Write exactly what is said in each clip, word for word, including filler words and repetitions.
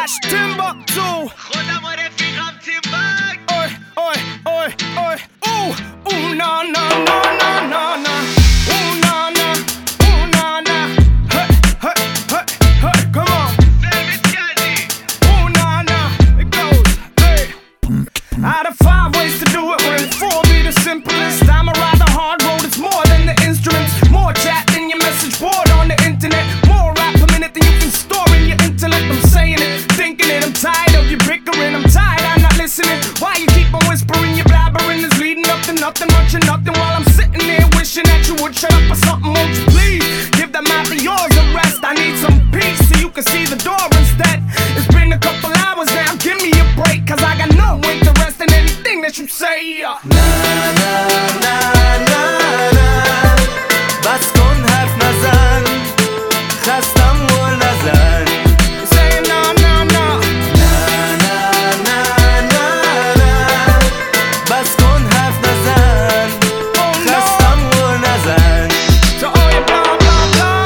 آرش تیمباکتو خودم و رفیقم تیمباک اوی اوی اوی اوی او او نا نا نا نا نا نا او نا نا او نا نا hey hey hey hey come on سرویس کردی او نا نا it goes hey out of five ways to do it when four be the simplest I'm a rather hard road it's more than the instruments more chat than your message board on the internet more rap per minute than you can store in your intellect I'm saying it thinking it I'm tired of you bickering I'm tired I'm not listening why you keep on whispering your blabbering is leading up to nothing much of nothing while I'm sitting there wishing that you would shut up or something won't you please give that mouth of yours a rest I need some peace so you can see the door instead it's been a couple hours now give me a break cause I got no interest in anything that you say Na na na na na بس کن حرف نزن خستم گل نزن say no no no Na na na na na بس کن حرف نزن oh no خستم گل نزن to all your blah blah blah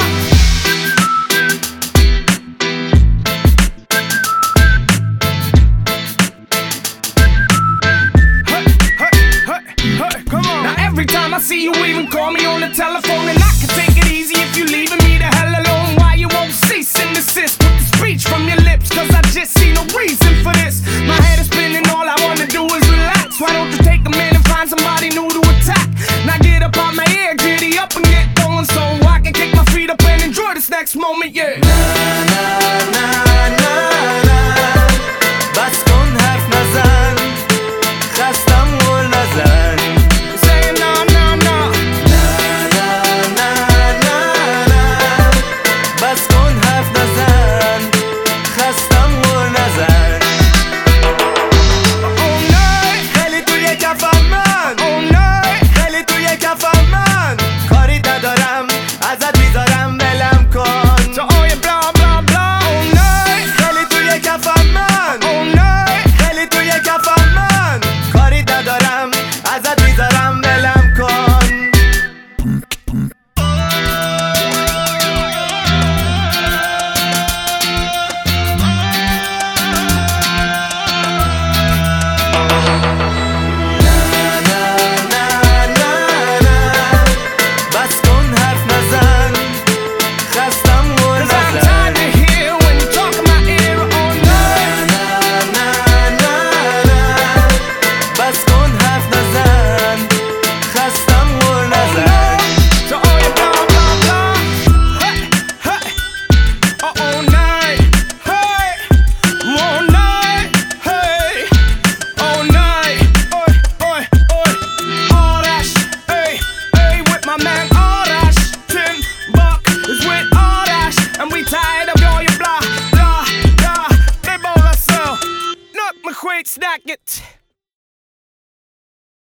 hey hey hey hey come on now every time I see you even call me on the telephone and I can take it easy if you leaving me the hell alone why you won't cease and desist with the speech from your lips cause I just see no reason for this my head is spinning all I wanna do is relax why don't you take a minute and find somebody new to attack now get up on my ear giddy up and get going so I can kick my feet up and enjoy this next moment yeah Na na na na بس کن حرف نزن خستم گل نزن say no no no Na na na na na بس کن حرف نزن خستم گل نزن oh no خیلی توی کفم من oh no خیلی توی کفم من کاری ندارم ازت میذارم ولم کن to all your blah blah blah oh no خیلی توی کفم من oh no خیلی توی کفم من کاری ندارم ازت میذارم ولم کن Na na na na na بس کن حرف نزن خستم گل cause I'm نزن tired to hear when you talk in my ear oh no Na na na na بس کن حرف نزن خستم گل نزن to all your blah blah blah hey hey oh oh night hey all night hey all night oi oi oi Arash hey hey with my man Arash Timbuk is with Arash and we tired of all your blah blah blah they both are so look McQuaid snack it